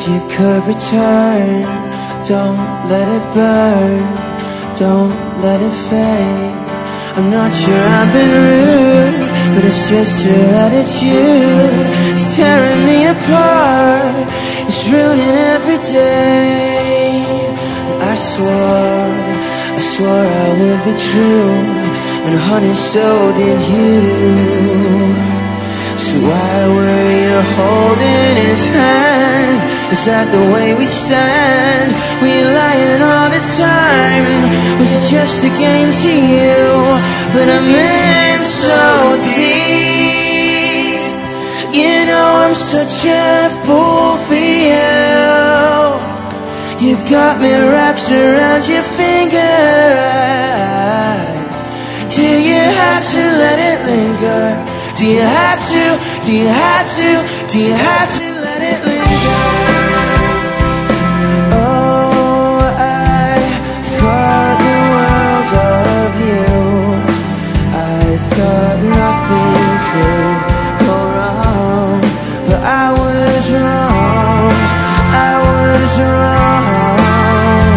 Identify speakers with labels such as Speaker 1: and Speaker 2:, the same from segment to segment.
Speaker 1: you could return, don't let it burn, don't let it fade. I'm not sure I've been rude, but it's just your attitude. It's tearing me apart, it's ruining every day. I swore I would be true, and honey, so did you. So why were you holding his hand? Is that the way we stand? Were you lying all the time? Was it just a game to you? But I'm in so deep. You know I'm such a fool for you. You got me wrapped around your finger. Do you have to let it linger? Do you have to, do you have to, do you have to let it linger? Oh, I thought the world of you. I thought nothing could go wrong, but I was wrong, I was wrong.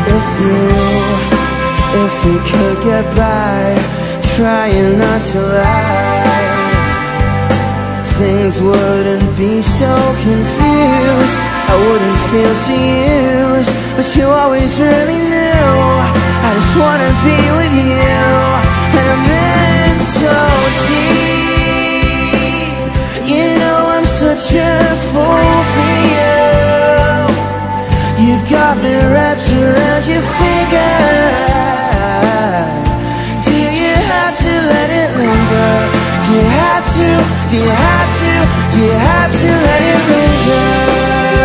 Speaker 1: If you could get by, trying not to lie, things wouldn't be so confused. I wouldn't feel so used, but you always really knew I just wanna be with you. And I'm in so deep. You know I'm such a fool for you. You got me wrapped around your finger. Do you have to let it linger? Do you have to, do you have to, do you have to let it linger?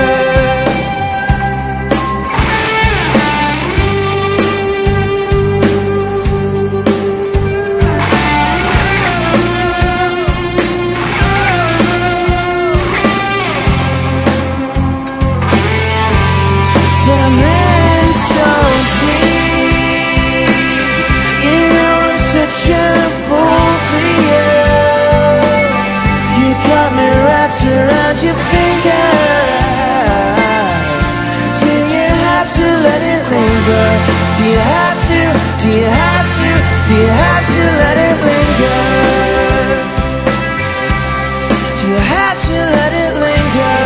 Speaker 1: But I'm in so deep. You know I'm such a fool for you. You got me wrapped around your finger. Do you have to let it linger? Do you have to, do you have to, do you have to let it linger? Do you have to let it linger?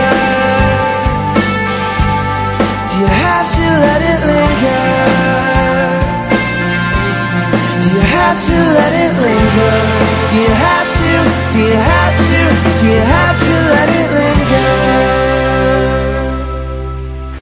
Speaker 1: Do you have to let it linger? Do you have to let it linger?